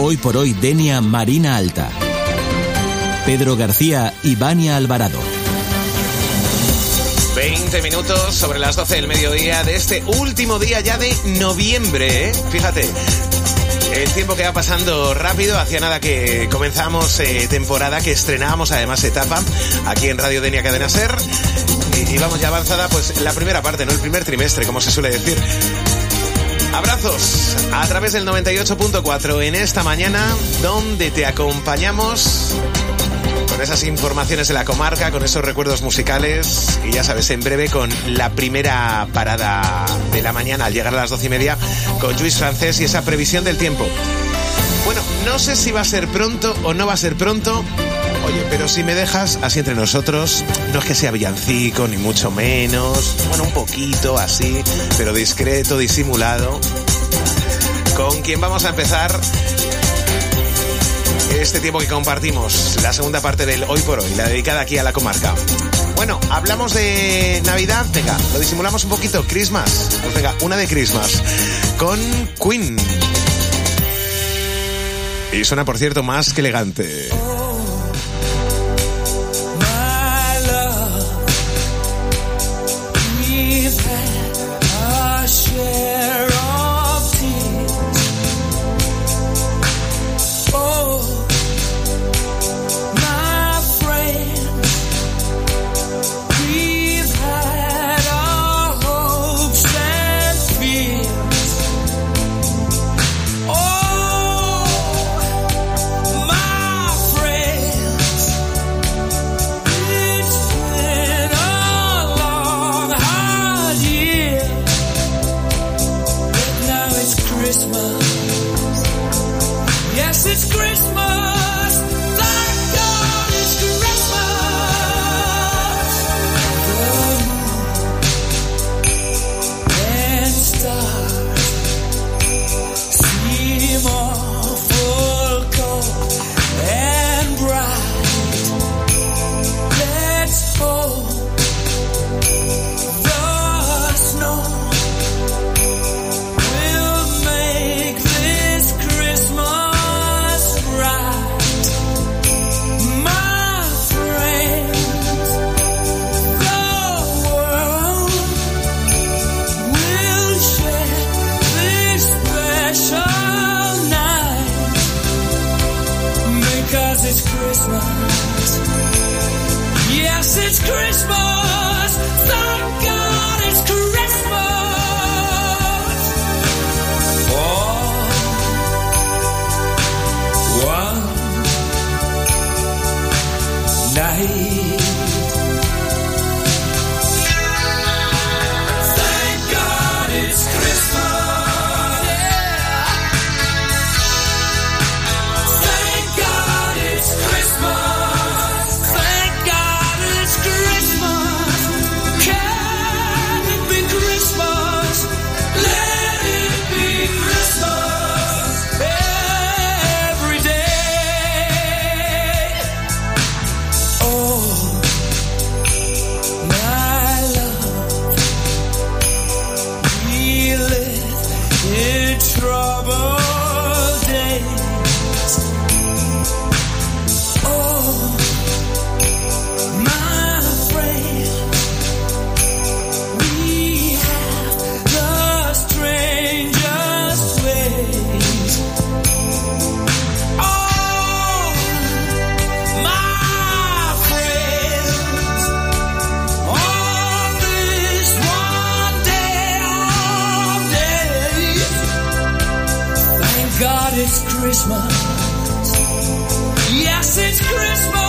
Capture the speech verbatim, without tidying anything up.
Hoy por Hoy Denia Marina Alta. Pedro García y Vania Alvarado. veinte minutos sobre las doce del mediodía de este último día ya de noviembre, ¿eh? Fíjate, el tiempo que va pasando rápido. Hacía nada que comenzamos eh, temporada, que estrenábamos además etapa aquí en Radio Denia Cadena Ser. Y, y vamos ya avanzada, pues la primera parte, ¿no? El primer trimestre, como se suele decir. Abrazos a través del noventa y ocho punto cuatro en esta mañana, donde te acompañamos con esas informaciones de la comarca, con esos recuerdos musicales, y ya sabes, en breve con la primera parada de la mañana al llegar a las doce y media con Lluís Francés y esa previsión del tiempo. Bueno, no sé si va a ser pronto o no va a ser pronto. Oye, pero si me dejas, así entre nosotros, no es que sea villancico, ni mucho menos. Bueno, un poquito así, pero discreto, disimulado. Con quien vamos a empezar este tiempo que compartimos, la segunda parte del Hoy por Hoy, la dedicada aquí a la comarca. Bueno, hablamos de Navidad, venga, lo disimulamos un poquito. Christmas, pues venga, una de Christmas, con Queen. Y suena, por cierto, más que elegante. Christmas. Yes, it's Christmas.